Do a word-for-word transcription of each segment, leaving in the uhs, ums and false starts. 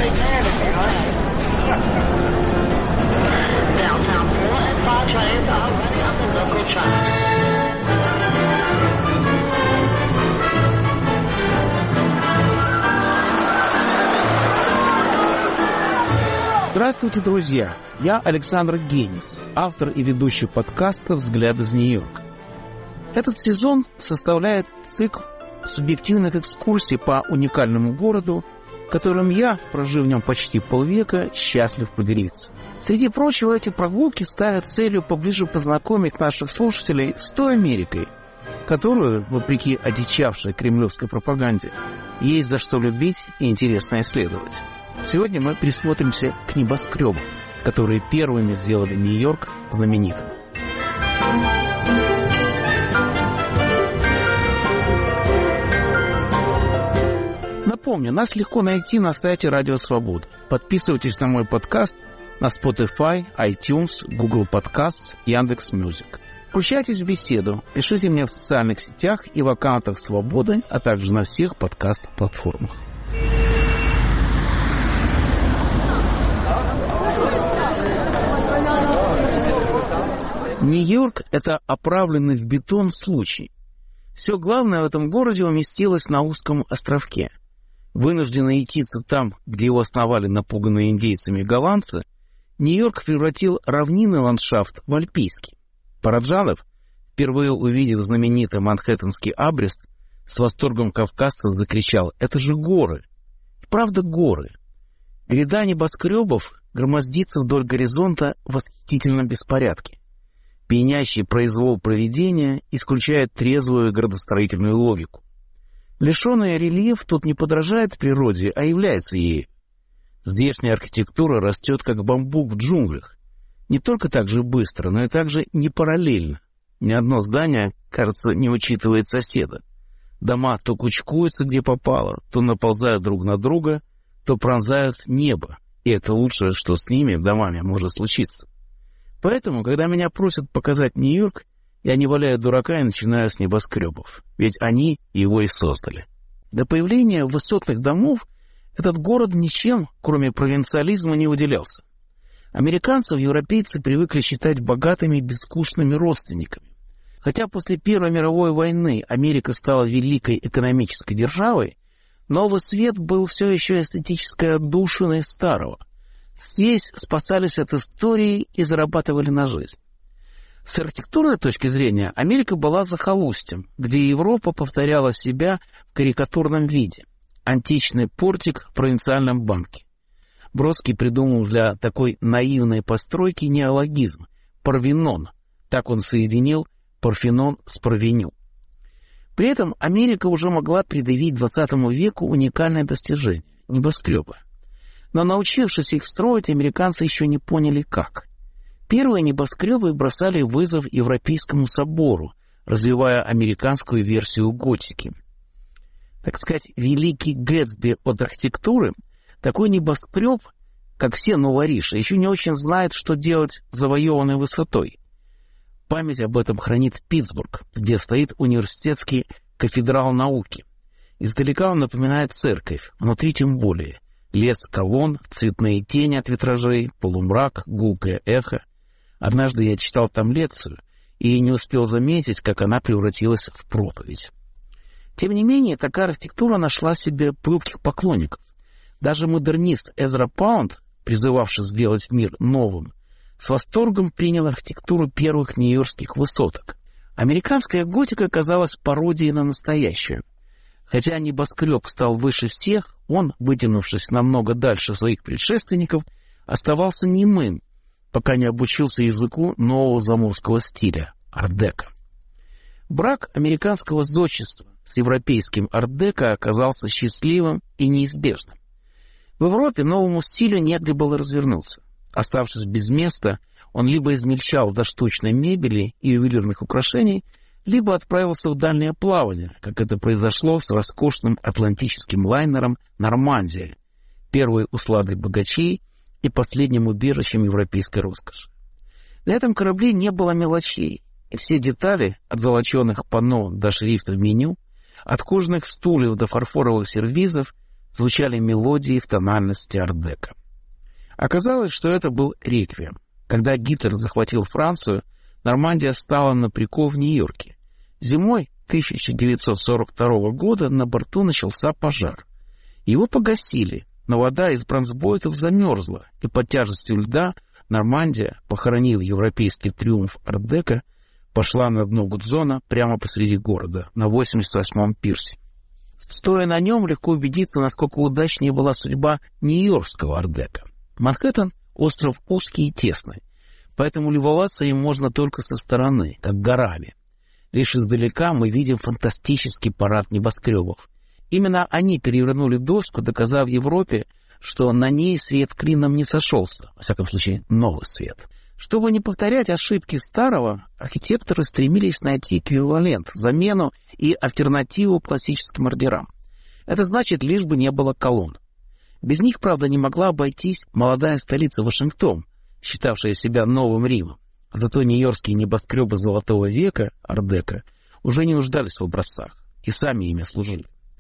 Downtown four and five trains are running on the local track. Здравствуйте, друзья! Я Александр Генис, автор и ведущий подкаста «Взгляд из Нью-Йорка». Этот сезон составляет цикл субъективных экскурсий по уникальному городу, которым я, прожив в нем почти полвека, счастлив поделиться. Среди прочего, эти прогулки ставят целью поближе познакомить наших слушателей с той Америкой, которую, вопреки одичавшей кремлевской пропаганде, есть за что любить и интересно исследовать. Сегодня мы присмотримся к небоскребам, которые первыми сделали Нью-Йорк знаменитым. Напомню, нас легко найти на сайте Радио Свобода. Подписывайтесь на мой подкаст на Spotify, iTunes, Google Podcasts, Яндекс.Мьюзик. Включайтесь в беседу, пишите мне в социальных сетях и в аккаунтах Свободы, а также на всех подкаст-платформах. Нью-Йорк – это оправленный в бетон случай. Все главное в этом городе уместилось на узком островке. Вынужденный ютиться там, где его основали напуганные индейцами голландцы, Нью-Йорк превратил равнинный ландшафт в альпийский. Параджанов, впервые увидев знаменитый манхэттенский абрест, с восторгом кавказца закричал: «Это же горы!» И правда горы. Гряда небоскребов громоздится вдоль горизонта в восхитительном беспорядке. Пьянящий произвол провидения исключает трезвую градостроительную логику. Лишенный рельеф тут не подражает природе, а является ею. Здешняя архитектура растет, как бамбук в джунглях. Не только так же быстро, но и так же не параллельно. Ни одно здание, кажется, не учитывает соседа. Дома то кучкуются, где попало, то наползают друг на друга, то пронзают небо. И это лучшее, что с ними, домами, может случиться. Поэтому, когда меня просят показать Нью-Йорк, я не валяю дурака и начинаю с небоскребов. Ведь они его и создали. До появления высотных домов этот город ничем, кроме провинциализма, не выделялся. Американцев европейцы привыкли считать богатыми, безвкусными родственниками. Хотя после Первой мировой войны Америка стала великой экономической державой, новый свет был все еще эстетической отдушиной старого. Здесь спасались от истории и зарабатывали на жизнь. С архитектурной точки зрения Америка была захолустьем, где Европа повторяла себя в карикатурном виде. Античный портик в провинциальном банке. Бродский придумал для такой наивной постройки неологизм – парвенон. Так он соединил Парфенон с Парвеню. При этом Америка уже могла предъявить двадцатому веку уникальное достижение – небоскребы. Но, научившись их строить, американцы еще не поняли, как. Первые небоскребы бросали вызов Европейскому собору, развивая американскую версию готики. Так сказать, великий Гэтсби от архитектуры, такой небоскреб, как все новориши, еще не очень знает, что делать с завоеванной высотой. Память об этом хранит Питтсбург, где стоит университетский кафедрал науки. Издалека он напоминает церковь, внутри тем более. Лес колонн, цветные тени от витражей, полумрак, гулкое эхо. Однажды я читал там лекцию и не успел заметить, как она превратилась в проповедь. Тем не менее, такая архитектура нашла себе пылких поклонников. Даже модернист Эзра Паунд, призывавший сделать мир новым, с восторгом принял архитектуру первых нью-йоркских высоток. Американская готика казалась пародией на настоящую. Хотя небоскреб стал выше всех, он, вытянувшись намного дальше своих предшественников, оставался немым, пока не обучился языку нового заморского стиля – ар-деко. Брак американского зодчества с европейским ар-деко оказался счастливым и неизбежным. В Европе новому стилю негде было развернуться. Оставшись без места, он либо измельчал до штучной мебели и ювелирных украшений, либо отправился в дальнее плавание, как это произошло с роскошным атлантическим лайнером «Нормандия», первой усладой богачей и последним убежищем европейской роскоши. На этом корабле не было мелочей, и все детали, от золоченых панно до шрифта в меню, от кожаных стульев до фарфоровых сервизов, звучали мелодии в тональности ар-деко. Оказалось, что это был реквием. Когда Гитлер захватил Францию, Нормандия стала на прикол в Нью-Йорке. Зимой тысяча девятьсот сорок второго года на борту начался пожар. Его погасили, но вода из бронзбойтов замерзла, и под тяжестью льда Нормандия, похоронив европейский триумф ар-деко, пошла на дно Гудзона прямо посреди города, на восемьдесят восьмом пирсе. Стоя на нем, легко убедиться, насколько удачнее была судьба нью-йоркского ар-деко. Манхэттен — остров узкий и тесный, поэтому любоваться им можно только со стороны, как горами. Лишь издалека мы видим фантастический парад небоскребов. Именно они перевернули доску, доказав Европе, что на ней свет клином не сошелся, во всяком случае, новый свет. Чтобы не повторять ошибки старого, архитекторы стремились найти эквивалент, замену и альтернативу классическим ордерам. Это значит, лишь бы не было колонн. Без них, правда, не могла обойтись молодая столица Вашингтон, считавшая себя новым Римом. Зато нью-йоркские небоскребы Золотого века, ар-деко, уже не нуждались в образцах, и сами ими служили.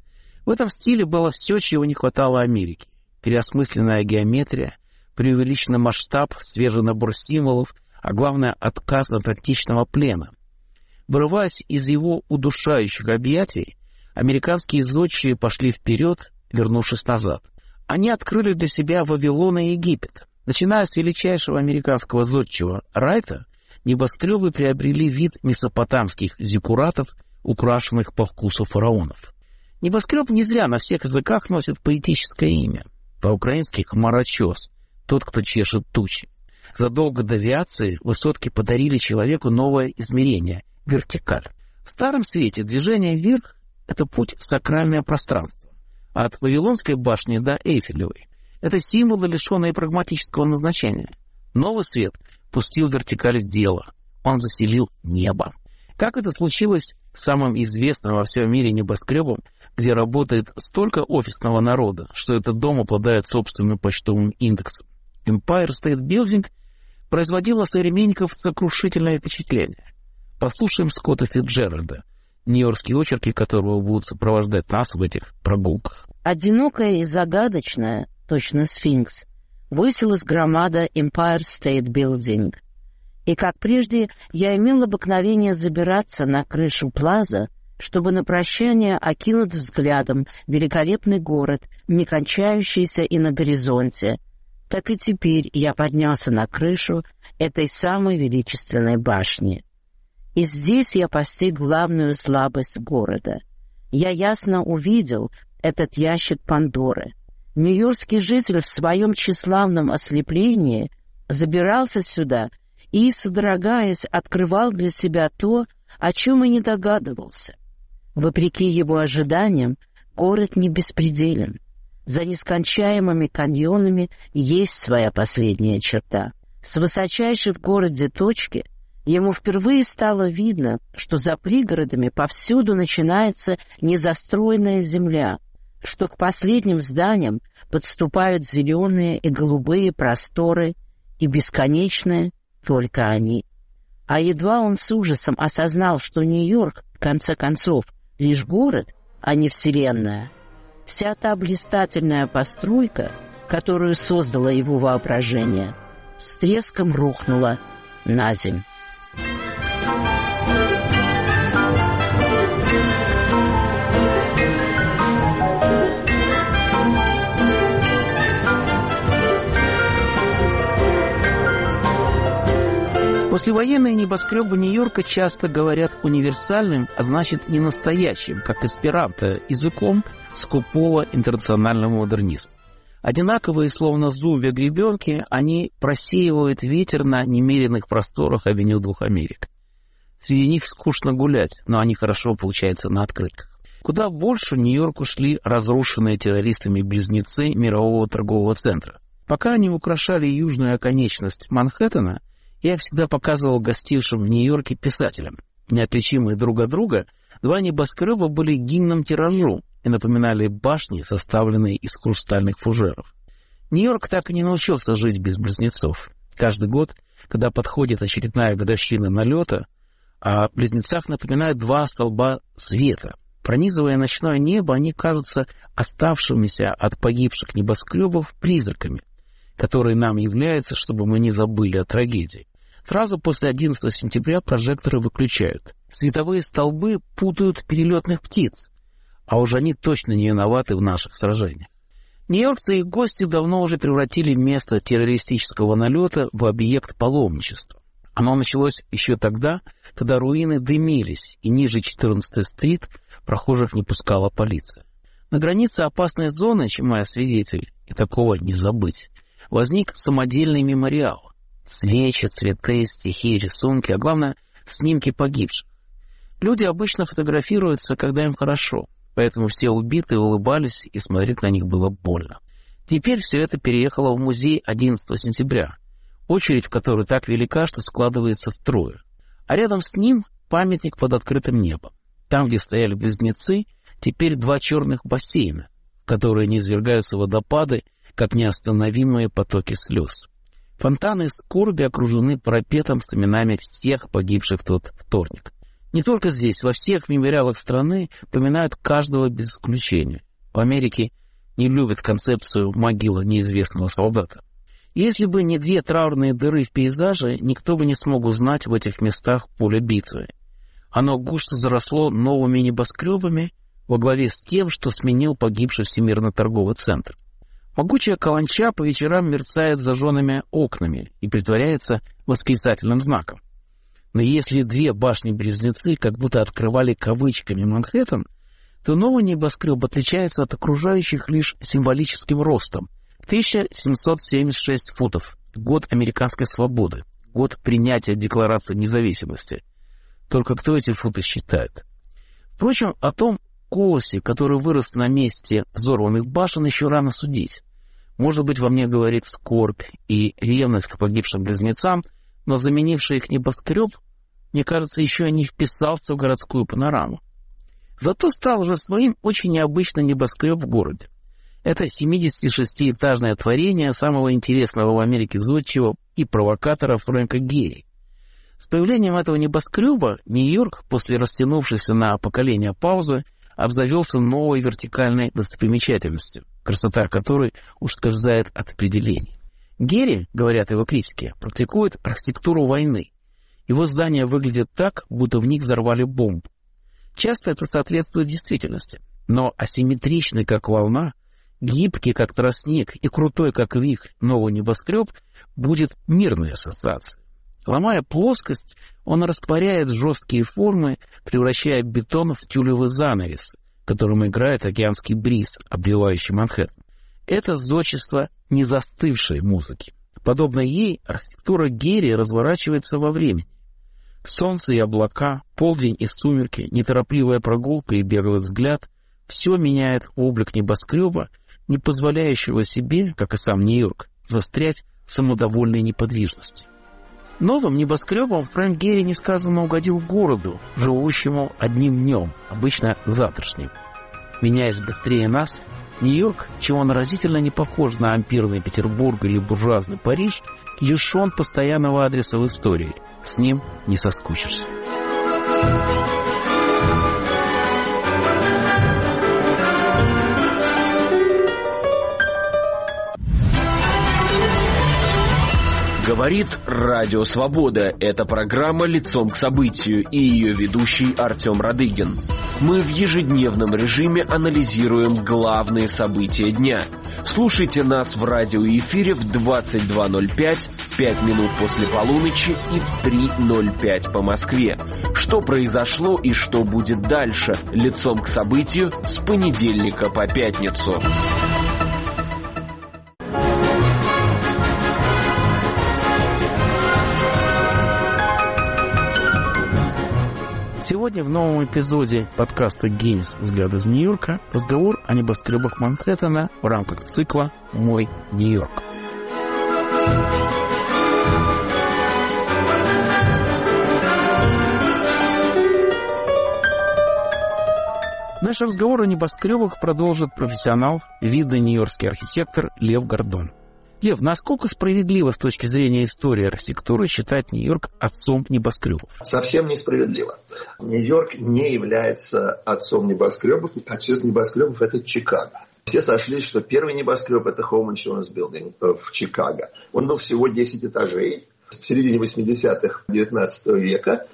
В этом стиле было все, чего не хватало Америке. Переосмысленная геометрия, преувеличенный масштаб, свежий набор символов, а главное — отказ от античного плена. Вырываясь из его удушающих объятий, американские зодчие пошли вперед, вернувшись назад. Они открыли для себя Вавилон и Египет. Начиная с величайшего американского зодчего Райта, небоскребы приобрели вид месопотамских зиккуратов, украшенных по вкусу фараонов. Небоскреб не зря на всех языках носит поэтическое имя. По-украински хмарочес, тот, кто чешет тучи. Задолго до авиации высотки подарили человеку новое измерение — вертикаль. В Старом Свете движение вверх — это путь в сакральное пространство. От Вавилонской башни до Эйфелевой — это символы, лишенные прагматического назначения. Новый Свет пустил вертикаль в дело. Он заселил небо. Как это случилось с самым известным во всем мире небоскребом, где работает столько офисного народа, что этот дом обладает собственным почтовым индексом? Empire State Building производил на современников сокрушительное впечатление. Послушаем Скотта Фицджеральда, нью-йоркские очерки которого будут сопровождать нас в этих прогулках. Одинокая и загадочная, точно сфинкс, высилась громада Empire State Building. И, как прежде, я имел обыкновение забираться на крышу Плаза, чтобы на прощание окинуть взглядом великолепный город, не кончающийся и на горизонте. Так и теперь я поднялся на крышу этой самой величественной башни. И здесь я постиг главную слабость города. Я ясно увидел этот ящик Пандоры. Нью-йоркский житель в своем тщеславном ослеплении забирался сюда и, содрогаясь, открывал для себя то, о чем и не догадывался. Вопреки его ожиданиям, город не беспределен. За нескончаемыми каньонами есть своя последняя черта. С высочайшей в городе точки ему впервые стало видно, что за пригородами повсюду начинается незастроенная земля, что к последним зданиям подступают зеленые и голубые просторы, и бесконечные только они. А едва он с ужасом осознал, что Нью-Йорк, в конце концов, лишь город, а не вселенная, вся та блистательная постройка, которую создало его воображение, с треском рухнула на земь. Послевоенные небоскребы Нью-Йорка часто говорят универсальным, а значит не настоящим, как эсперанто, языком скупого интернационального модернизма. Одинаковые, словно зубья гребенки, они просеивают ветер на немеренных просторах авеню двух Америк. Среди них скучно гулять, но они хорошо получаются на открытках. Куда больше в Нью-Йорк ушли разрушенные террористами близнецы мирового торгового центра. Пока они украшали южную оконечность Манхэттена, я их всегда показывал гостившим в Нью-Йорке писателям. Неотличимые друг от друга, два небоскреба были гимном тиражу и напоминали башни, составленные из хрустальных фужеров. Нью-Йорк так и не научился жить без близнецов. Каждый год, когда подходит очередная годовщина налета, о близнецах напоминают два столба света, Пронизывая ночное небо, они кажутся оставшимися от погибших небоскребов призраками, которые нам являются, чтобы мы не забыли о трагедии. Сразу после одиннадцатого сентября прожекторы выключают. Световые столбы путают перелетных птиц, а уж они точно не виноваты в наших сражениях. Нью-Йоркцы и их гости давно уже превратили место террористического налета в объект паломничества. Оно началось еще тогда, когда руины дымились, и ниже четырнадцатой стрит прохожих не пускала полиция. На границе опасной зоны, чем я свидетель, и такого не забыть, возник самодельный мемориал. Свечи, цветы, стихи, рисунки, а главное, снимки погибших. Люди обычно фотографируются, когда им хорошо, поэтому все убитые улыбались, и смотреть на них было больно. Теперь все это переехало в музей одиннадцатого сентября, очередь в которой так велика, что складывается втрое. А рядом с ним памятник под открытым небом. Там, где стояли близнецы, теперь два черных бассейна, в которые низвергаются водопады, как неостановимые потоки слез. Фонтаны скорби окружены парапетом с именами всех погибших в тот вторник. Не только здесь, во всех мемориалах страны поминают каждого без исключения. В Америке не любят концепцию «могила неизвестного солдата». Если бы не две траурные дыры в пейзаже, никто бы не смог узнать в этих местах поле битвы. Оно густо заросло новыми небоскребами во главе с тем, что сменил погибший Всемирный торговый центр. Могучая каланча по вечерам мерцает зажженными окнами и притворяется восклицательным знаком. Но если две башни-близнецы как будто открывали кавычками Манхэттен, то новый небоскреб отличается от окружающих лишь символическим ростом. тысяча семьсот семьдесят шесть футов, год американской свободы, год принятия Декларации независимости. Только кто эти футы считает? Впрочем, о том колосе, который вырос на месте взорванных башен, еще рано судить. Может быть, во мне говорит скорбь и ревность к погибшим близнецам, но заменивший их небоскреб, мне кажется, еще и не вписался в городскую панораму. Зато стал уже своим очень необычный небоскреб в городе. Это семидесятишестиэтажное творение самого интересного в Америке зодчего и провокатора Фрэнка Герри. С появлением этого небоскреба Нью-Йорк, после растянувшейся на поколения паузы, обзавелся новой вертикальной достопримечательностью, красота которой ускользает от определений. Герри, говорят его критики, практикует архитектуру войны. Его здания выглядят так, будто в них взорвали бомбу. Часто это соответствует действительности, но асимметричный, как волна, гибкий, как тростник, и крутой, как вихрь, новый небоскреб будет мирной ассоциацией. Ломая плоскость, он растворяет жесткие формы, превращая бетон в тюлевый занавес, которым играет океанский бриз, обвивающий Манхэттен. Это зодчество незастывшей музыки. Подобно ей, архитектура Герри разворачивается во времени. Солнце и облака, полдень и сумерки, неторопливая прогулка и беглый взгляд — все меняет облик небоскреба, не позволяющего себе, как и сам Нью-Йорк, застрять в самодовольной неподвижности. Новым небоскребом Фрэнк Герри несказанно угодил городу, живущему одним днем, обычно завтрашним. Меняясь быстрее нас, Нью-Йорк, чего он разительно не похож на ампирный Петербург или буржуазный Париж, лишен постоянного адреса в истории. С ним не соскучишься. Говорит Радио Свобода. Это программа «Лицом к событию» и ее ведущий Артем Радыгин. Мы в ежедневном режиме анализируем главные события дня. Слушайте нас в радиоэфире в двадцать два ноль пять, пять минут после полуночи и в три ноль пять по Москве. Что произошло и что будет дальше? «Лицом к событию» с понедельника по пятницу. Сегодня в новом эпизоде подкаста «Гейнс. Взгляд из Нью-Йорка» разговор о небоскребах Манхэттена в рамках цикла «Мой Нью-Йорк». Наш разговор о небоскребах продолжит профессионал, видный нью-йоркский архитектор Лев Гордон. Лев, насколько справедливо с точки зрения истории архитектуры считать Нью-Йорк отцом небоскребов? Совсем несправедливо. Нью-Йорк не является отцом небоскребов. Отец небоскребов – это Чикаго. Все сошлись, что первый небоскреб – это Home Insurance Building в Чикаго. Он был всего десять этажей в середине восьмидесятых девятнадцатого века.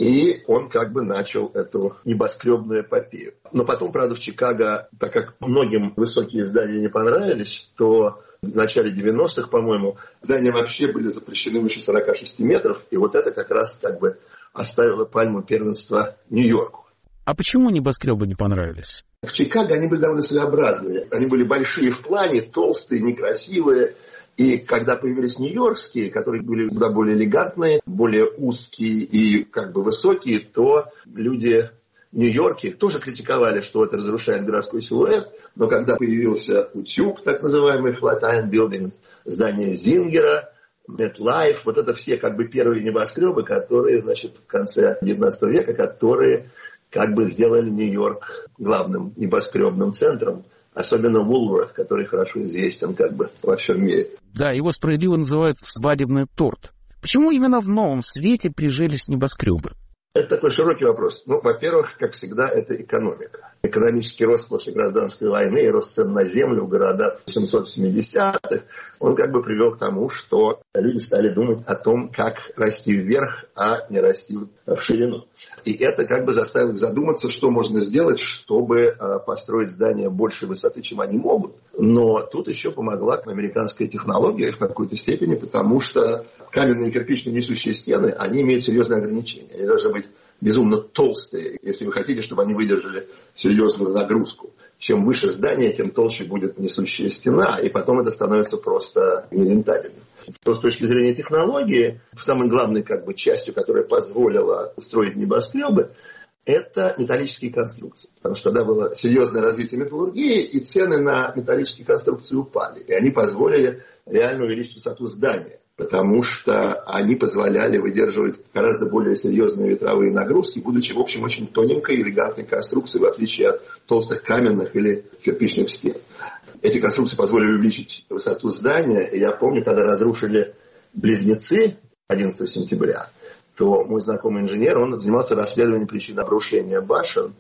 И он как бы начал эту небоскребную эпопею. Но потом, правда, в Чикаго, так как многим высокие здания не понравились, то в начале девяностых, по-моему, здания вообще были запрещены выше сорока шести метров. И вот это как раз как бы оставило пальму первенства Нью-Йорку. А почему небоскребы не понравились? В Чикаго они были довольно своеобразные. Они были большие в плане, толстые, некрасивые. И когда появились нью-йоркские, которые были куда более элегантные, более узкие и как бы высокие, то люди в Нью-Йорке тоже критиковали, что это разрушает городской силуэт. Но когда появился утюг, так называемый Flatiron Building, здание Зингера, MetLife, вот это все как бы первые небоскребы, которые, значит, в конце девятнадцатого века, которые как бы сделали Нью-Йорк главным небоскребным центром. Особенно Вулворth, который хорошо известен как бы во всем мире. Да, его справедливо называют свадебный торт. Почему именно в новом свете прижились небоскребы? Это такой широкий вопрос. Ну, во-первых, как всегда, это экономика. Экономический рост после гражданской войны и рост цен на землю в городах семисот семидесятых, он как бы привел к тому, что люди стали думать о том, как расти вверх, а не расти в ширину. И это как бы заставило их задуматься, что можно сделать, чтобы построить здания большей высоты, чем они могут. Но тут еще помогла американская технология в какой-то степени, потому что каменные кирпичные несущие стены, они имеют серьезные ограничения. Они должны быть безумно толстые, если вы хотите, чтобы они выдержали серьезную нагрузку. Чем выше здание, тем толще будет несущая стена, и потом это становится просто нерентабельным. То с точки зрения технологии, самой главной как бы частью, которая позволила строить небоскребы, это металлические конструкции. Потому что тогда было серьезное развитие металлургии, и цены на металлические конструкции упали. И они позволили реально увеличить высоту здания. Потому что они позволяли выдерживать гораздо более серьезные ветровые нагрузки, будучи, в общем, очень тоненькой и элегантной конструкцией, в отличие от толстых каменных или кирпичных стен. Эти конструкции позволили увеличить высоту здания. И я помню, когда разрушили Близнецы одиннадцатого сентября, то мой знакомый инженер, он занимался расследованием причин обрушения башен.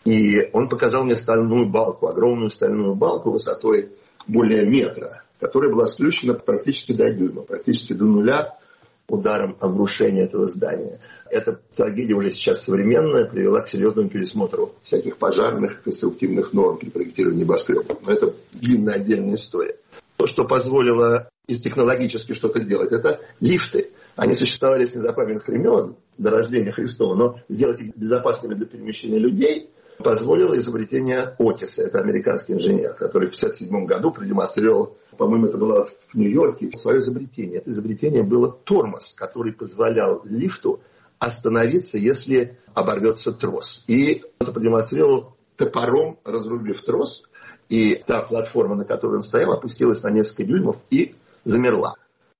И он показал мне стальную балку, огромную стальную балку высотой более метра, которая была сплющена практически до дюйма, практически до нуля ударом обрушения этого здания. Эта трагедия уже сейчас современная, привела к серьезному пересмотру всяких пожарных, конструктивных норм при проектировании небоскребов. Но это длинная отдельная история. То, что позволило из технологически что-то делать, это лифты. Они существовали с незапамятных времен, до рождения Христова, но сделать их безопасными для перемещения людей позволило изобретение Отиса. Это американский инженер, который в пятьдесят седьмом году продемонстрировал, по-моему, это было в Нью-Йорке, свое изобретение. Это изобретение было тормоз, который позволял лифту остановиться, если оборвется трос. И это продемонстрировал топором, разрубив трос, и та платформа, на которой он стоял, опустилась на несколько дюймов и замерла.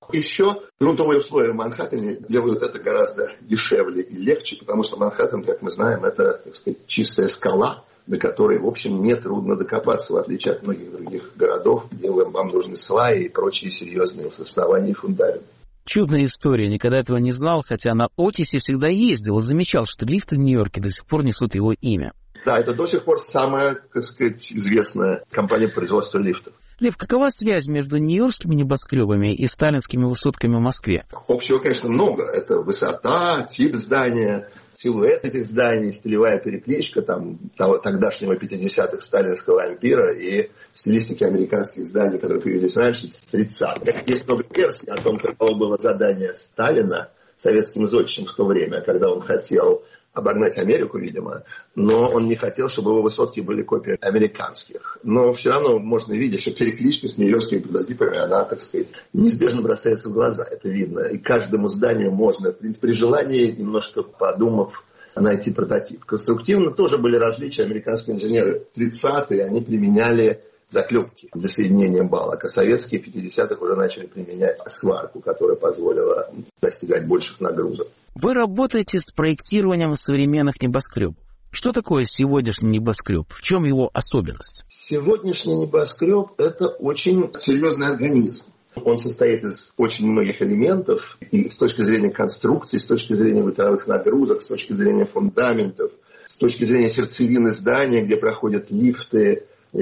Еще грунтовые условия в Манхэттене делают это гораздо дешевле и легче, потому что Манхэттен, как мы знаем, это, так сказать, чистая скала, до которой, в общем, нетрудно докопаться, в отличие от многих других городов, где вам нужны сваи и прочие серьезные основания и фундаменты. Чудная история, никогда этого не знал, хотя на Отисе всегда ездил и замечал, что лифты в Нью-Йорке до сих пор несут его имя. Да, это до сих пор самая, так сказать, известная компания производства лифтов. Лев, какова связь между нью-йоркскими небоскребами и сталинскими высотками в Москве? Общего, конечно, много. Это высота, тип здания, силуэт этих зданий, стилевая перекличка там, того, тогдашнего пятидесятых сталинского ампира и стилистики американских зданий, которые появились раньше, с тридцатых. Есть много версий о том, каково было задание Сталина советским зодчим в то время, когда он хотел обогнать Америку, видимо, но он не хотел, чтобы его высотки были копией американских. Но все равно можно видеть, что перекличка с нью-йоркскими прототипами, она, так сказать, неизбежно бросается в глаза, это видно. И каждому зданию можно, при желании, немножко подумав, найти прототип. Конструктивно тоже были различия. Американские инженеры тридцатые, они применяли заклепки для соединения балок, а советские в пятидесятых уже начали применять сварку, которая позволила достигать больших нагрузок. Вы работаете с проектированием современных небоскребов. Что такое сегодняшний небоскреб? В чем его особенность? Сегодняшний небоскреб – это очень серьезный организм. Он состоит из очень многих элементов, и с точки зрения конструкции, с точки зрения ветровых нагрузок, с точки зрения фундаментов, с точки зрения сердцевины здания, где проходят лифты,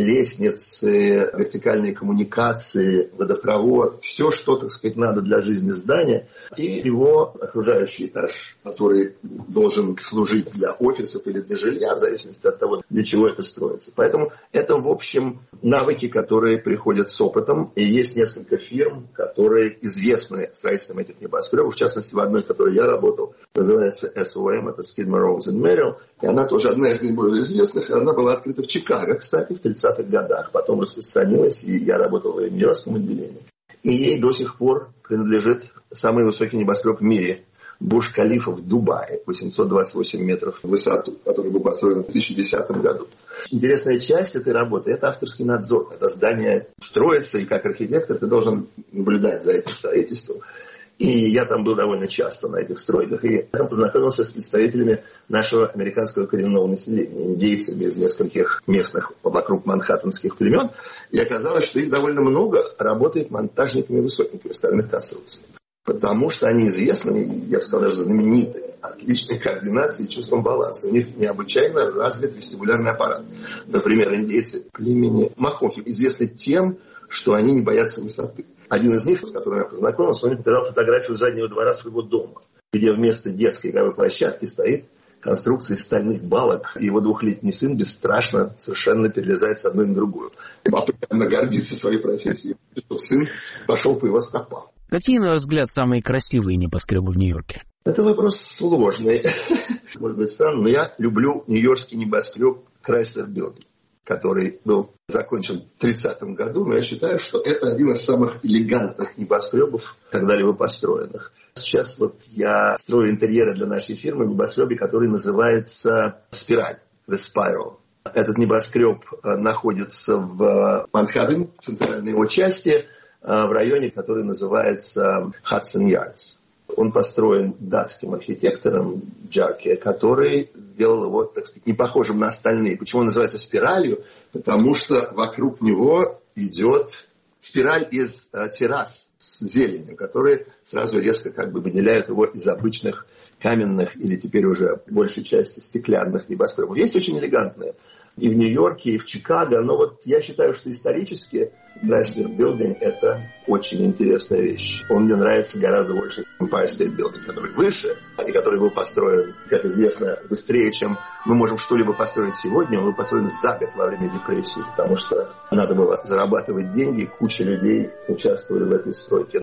лестницы, вертикальные коммуникации, водопровод, все, что, так сказать, надо для жизни здания, и его окружающий этаж, который должен служить для офисов или для жилья, в зависимости от того, для чего это строится. Поэтому это, в общем, навыки, которые приходят с опытом, и есть несколько фирм, которые известны строительством этих небоскребов, в частности, в одной, в которой я работал, называется эс о эм, это Skidmore, Rose and Merrill, и она тоже одна из наиболее известных, она была открыта в Чикаго, кстати, в тридцатых годах, потом распространилась, и я работал в Нью-Йоркском отделении. И ей до сих пор принадлежит самый высокий небоскреб в мире, Бурдж-Халифа в Дубае, восемьсот двадцать восемь метров в высоту, который был построен в две тысячи десятом году. Интересная часть этой работы – это авторский надзор. Когда здание строится, и как архитектор ты должен наблюдать за этим строительством. И я там был довольно часто на этих стройках, и я там познакомился с представителями нашего американского коренного населения, индейцами из нескольких местных вокруг манхэттенских племен. И оказалось, что их довольно много работает монтажниками высотниками стальных конструкций. Потому что они известны, я бы сказал, даже знамениты, отличной координацией и чувством баланса. У них необычайно развит вестибулярный аппарат. Например, индейцы племени Махохи известны тем, что они не боятся высоты. Один из них, с которым я познакомился, он мне показал фотографию заднего двора своего дома, где вместо детской игровой площадки стоит конструкция из стальных балок, и его двухлетний сын бесстрашно совершенно перелезает с одной на другую. Папа явно гордится своей профессией, чтобы сын пошел по его стопам. Какие, на ваш взгляд, самые красивые небоскребы в Нью-Йорке? Это вопрос сложный. Может быть, странно, но я люблю нью-йоркский небоскреб Chrysler Building, который был закончен в тридцатом году, но я считаю, что это один из самых элегантных небоскребов, когда-либо построенных. Сейчас вот я строю интерьеры для нашей фирмы в небоскребе, который называется «Спираль», «The Spiral». Этот небоскреб находится в Манхэттене, в центральной его части, в районе, который называется Hudson Yards. Он построен датским архитектором Джарке, который сделал его, так сказать, не похожим на остальные. Почему он называется спиралью? Потому что вокруг него идет спираль из э, террас с зеленью, которые сразу резко как бы выделяют его из обычных каменных или теперь уже большей части стеклянных небоскребов. Есть очень элегантные и в Нью-Йорке, и в Чикаго, но вот я считаю, что исторически Chrysler Building – это очень интересная вещь. Он мне нравится гораздо больше Empire State Building, который выше, и который был построен, как известно, быстрее, чем мы можем что-либо построить сегодня. Он был построен за год во время депрессии, потому что надо было зарабатывать деньги, и куча людей участвовали в этой стройке.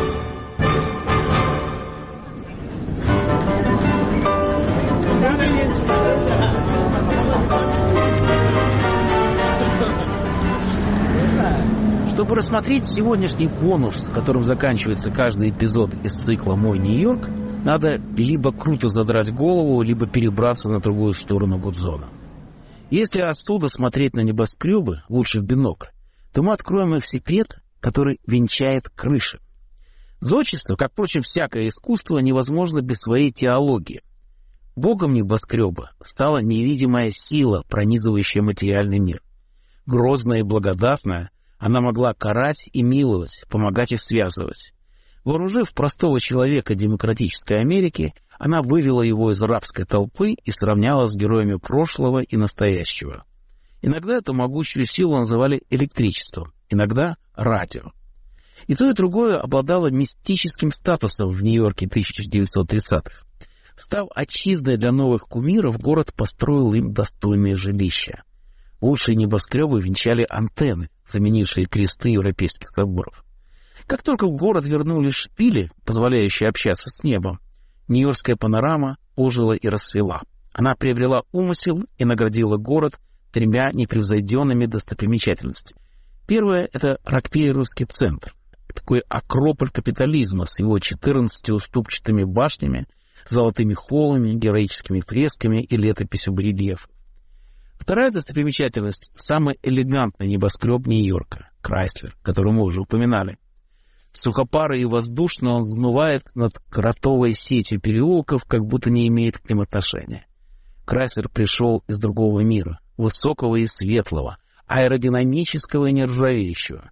Чтобы рассмотреть сегодняшний бонус, которым заканчивается каждый эпизод из цикла «Мой Нью-Йорк», надо либо круто задрать голову, либо перебраться на другую сторону Гудзона. Если оттуда смотреть на небоскребы, лучше в бинокль, то мы откроем их секрет, который венчает крыши. Зодчество, как, впрочем, всякое искусство, невозможно без своей теологии. Богом небоскреба стала невидимая сила, пронизывающая материальный мир. Грозная и благодатная, она могла карать и миловать, помогать и связывать. Вооружив простого человека демократической Америки, она вывела его из рабской толпы и сравняла с героями прошлого и настоящего. Иногда эту могучую силу называли электричеством, иногда радио. И то, и другое обладало мистическим статусом в Нью-Йорке тысяча девятьсот тридцатых. Став отчизной для новых кумиров, город построил им достойные жилища. Лучшие небоскребы венчали антенны, заменившие кресты европейских соборов. Как только в город вернули шпили, позволяющие общаться с небом, нью-йоркская панорама ожила и расцвела. Она приобрела умысел и наградила город тремя непревзойденными достопримечательностями. Первое — это Рокфеллеровский центр, такой акрополь капитализма с его четырнадцатью уступчатыми башнями, золотыми холлами, героическими фресками и летописью барельефов. Вторая достопримечательность — самый элегантный небоскреб Нью-Йорка — Chrysler, который мы уже упоминали. Сухопарый и воздушно он взмывает над кротовой сетью переулков, как будто не имеет к ним отношения. Chrysler пришел из другого мира, высокого и светлого, аэродинамического и нержавеющего.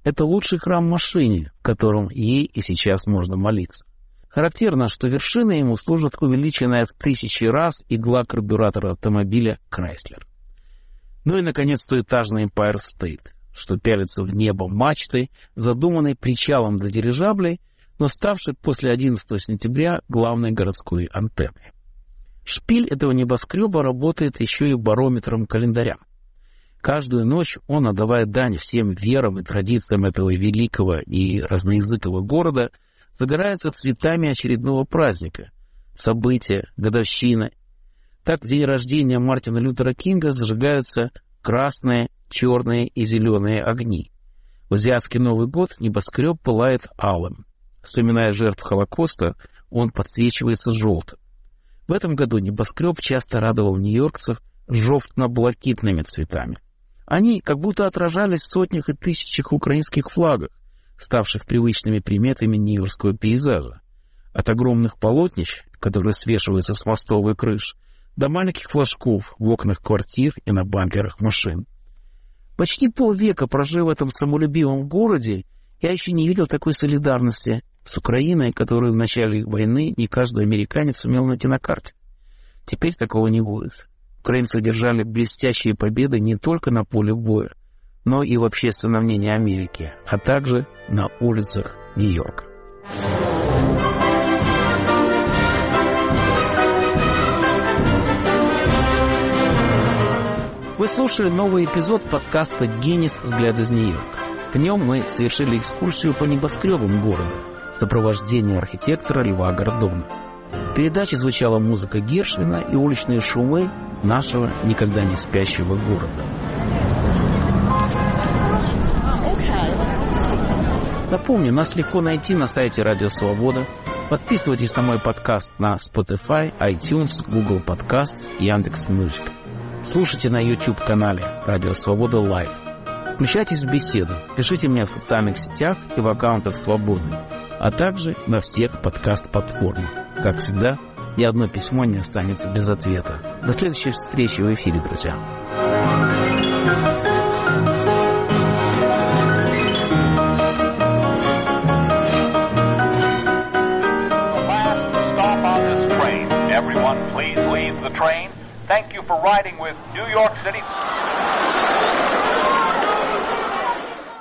Это лучший храм машине, в котором ей и сейчас можно молиться. Характерно, что вершиной ему служит увеличенная в тысячи раз игла карбюратора автомобиля Chrysler. Ну и, наконец, стоэтажный Empire State, что пялится в небо мачтой, задуманной причалом для дирижаблей, но ставшей после одиннадцатого сентября главной городской антенной. Шпиль этого небоскреба работает еще и барометром календаря. Каждую ночь он, отдавая дань всем верам и традициям этого великого и разноязыкого города, загорается цветами очередного праздника, события, годовщины. Так в день рождения Мартина Лютера Кинга зажигаются красные, черные и зеленые огни. В азиатский Новый год небоскреб пылает алым. Вспоминая жертв Холокоста, он подсвечивается желтым. В этом году небоскреб часто радовал нью-йоркцев жовтно-блакитными цветами. Они как будто отражались в сотнях и тысячах украинских флагах, ставших привычными приметами нью-йоркского пейзажа. От огромных полотнищ, которые свешиваются с мостовой крыш, до маленьких флажков в окнах квартир и на бамперах машин. Почти полвека прожив в этом самолюбивом городе, я еще не видел такой солидарности с Украиной, которую в начале войны не каждый американец сумел найти на карте. Теперь такого не будет. Украинцы одержали блестящие победы не только на поле боя, но и в общественном мнении Америки, а также на улицах Нью-Йорка. Вы слушали новый эпизод подкаста «Генис. Взгляд из Нью-Йорка». В нем мы совершили экскурсию по небоскребам города в сопровождении архитектора Льва Гордона. В передаче звучала музыка Гершвина и уличные шумы нашего никогда не спящего города. Напомню, нас легко найти на сайте Радио Свобода. Подписывайтесь на мой подкаст на Spotify, iTunes, Google Podcast и Яндекс.Музыка. Слушайте на YouTube-канале Радио Свобода Лайв. Включайтесь в беседу, пишите мне в социальных сетях и в аккаунтах Свободы, а также на всех подкаст-платформах. Как всегда, ни одно письмо не останется без ответа. До следующей встречи в эфире, друзья. Thank you for riding with New York City.